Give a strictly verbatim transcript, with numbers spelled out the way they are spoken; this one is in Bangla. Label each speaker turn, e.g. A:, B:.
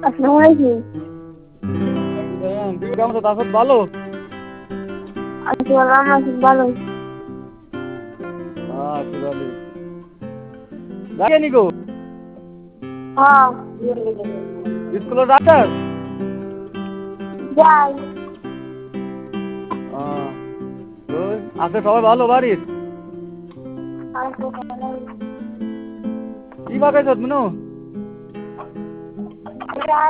A: আসসালামু আলাইকুম।
B: তুমি কেমন আছো? তারপর ভালো
A: আছি আল্লাহ আছি ভালো।
B: আছি ভালো। যাকে নিকো
A: হ্যাঁ
B: স্কুলে যাচ্ছাস?
A: যাই।
B: আছে সবাই ভালো বাড়ির?
A: আর তো ভালো।
B: কি পাকাইছ মিনু?